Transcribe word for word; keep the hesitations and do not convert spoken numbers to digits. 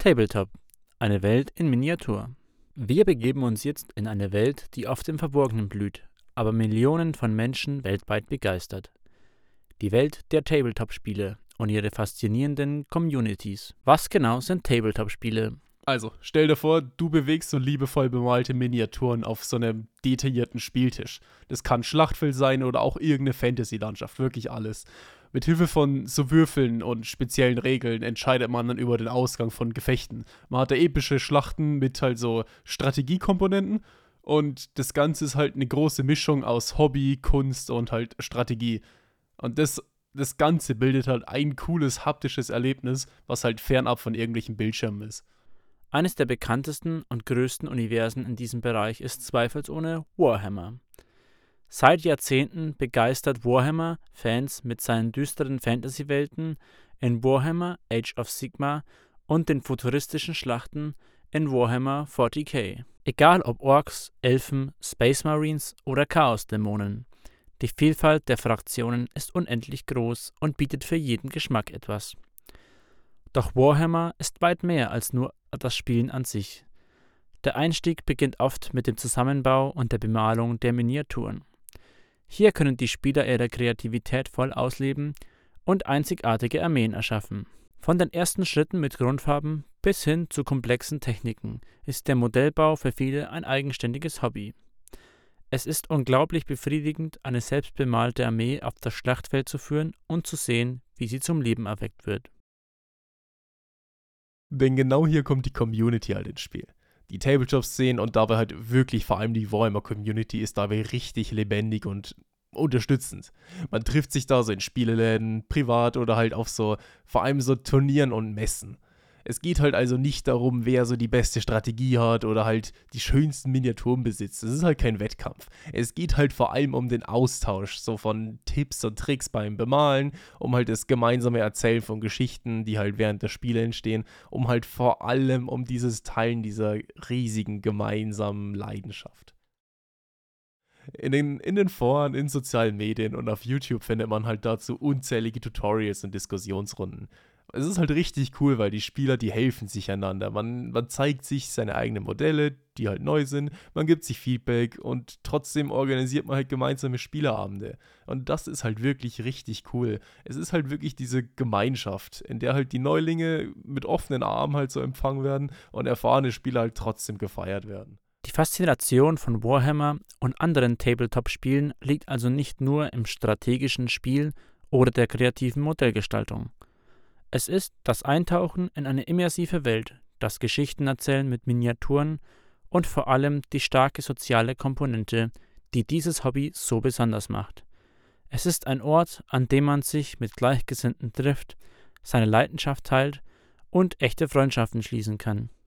Tabletop, eine Welt in Miniatur. Wir begeben uns jetzt in eine Welt, die oft im Verborgenen blüht, aber Millionen von Menschen weltweit begeistert. Die Welt der Tabletop-Spiele und ihre faszinierenden Communities. Was genau sind Tabletop-Spiele? Also, stell dir vor, du bewegst so liebevoll bemalte Miniaturen auf so einem detaillierten Spieltisch. Das kann Schlachtfeld sein oder auch irgendeine Fantasy-Landschaft, wirklich alles. Mit Hilfe von so Würfeln und speziellen Regeln entscheidet man dann über den Ausgang von Gefechten. Man hat da epische Schlachten mit halt so Strategiekomponenten und das Ganze ist halt eine große Mischung aus Hobby, Kunst und halt Strategie. Und das, das Ganze bildet halt ein cooles haptisches Erlebnis, was halt fernab von irgendwelchen Bildschirmen ist. Eines der bekanntesten und größten Universen in diesem Bereich ist zweifelsohne Warhammer. Seit Jahrzehnten begeistert Warhammer Fans mit seinen düsteren Fantasy-Welten in Warhammer Age of Sigmar und den futuristischen Schlachten in Warhammer vierzig K. Egal ob Orks, Elfen, Space Marines oder Chaosdämonen, die Vielfalt der Fraktionen ist unendlich groß und bietet für jeden Geschmack etwas. Doch Warhammer ist weit mehr als nur das Spielen an sich. Der Einstieg beginnt oft mit dem Zusammenbau und der Bemalung der Miniaturen. Hier können die Spieler ihre Kreativität voll ausleben und einzigartige Armeen erschaffen. Von den ersten Schritten mit Grundfarben bis hin zu komplexen Techniken ist der Modellbau für viele ein eigenständiges Hobby. Es ist unglaublich befriedigend, eine selbstbemalte Armee auf das Schlachtfeld zu führen und zu sehen, wie sie zum Leben erweckt wird. Denn genau hier kommt die Community halt ins Spiel. Die Tabletop-Szenen und dabei halt wirklich vor allem die Warhammer-Community ist dabei richtig lebendig und unterstützend. Man trifft sich da so in Spieleläden, privat oder halt auf so, vor allem so Turnieren und Messen. Es geht halt also nicht darum, wer so die beste Strategie hat oder halt die schönsten Miniaturen besitzt. Es ist halt kein Wettkampf. Es geht halt vor allem um den Austausch, so von Tipps und Tricks beim Bemalen, um halt das gemeinsame Erzählen von Geschichten, die halt während der Spiele entstehen, um halt vor allem um dieses Teilen dieser riesigen gemeinsamen Leidenschaft. In den, in den Foren, in sozialen Medien und auf YouTube findet man halt dazu unzählige Tutorials und Diskussionsrunden. Es ist halt richtig cool, weil die Spieler, die helfen sich einander. Man, man zeigt sich seine eigenen Modelle, die halt neu sind, man gibt sich Feedback und trotzdem organisiert man halt gemeinsame Spieleabende. Und das ist halt wirklich richtig cool. Es ist halt wirklich diese Gemeinschaft, in der halt die Neulinge mit offenen Armen halt so empfangen werden und erfahrene Spieler halt trotzdem gefeiert werden. Die Faszination von Warhammer und anderen Tabletop-Spielen liegt also nicht nur im strategischen Spiel oder der kreativen Modellgestaltung. Es ist das Eintauchen in eine immersive Welt, das Geschichtenerzählen mit Miniaturen und vor allem die starke soziale Komponente, die dieses Hobby so besonders macht. Es ist ein Ort, an dem man sich mit Gleichgesinnten trifft, seine Leidenschaft teilt und echte Freundschaften schließen kann.